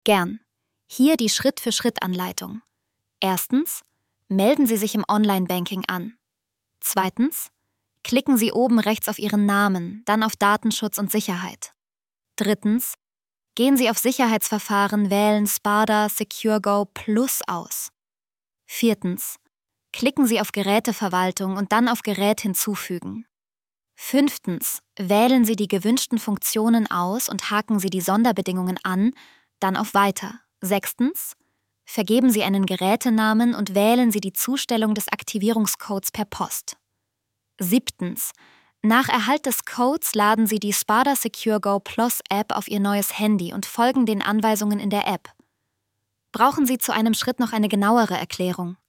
Gern. Hier die Schritt-für-Schritt-Anleitung. Erstens, melden Sie sich im Online-Banking an. Zweitens, klicken Sie oben rechts auf Ihren Namen, dann auf Datenschutz und Sicherheit. Drittens, gehen Sie auf Sicherheitsverfahren, wählen SPADA SecureGo Plus aus. Viertens, klicken Sie auf Geräteverwaltung und dann auf Gerät hinzufügen. Fünftens, wählen Sie die gewünschten Funktionen aus und haken Sie die Sonderbedingungen an, dann auf Weiter. Sechstens, vergeben Sie einen Gerätenamen und wählen Sie die Zustellung des Aktivierungscodes per Post. Siebtens, nach Erhalt des Codes laden Sie die SPADA SecureGo Plus App auf Ihr neues Handy und folgen den Anweisungen in der App. Brauchen Sie zu einem Schritt noch eine genauere Erklärung?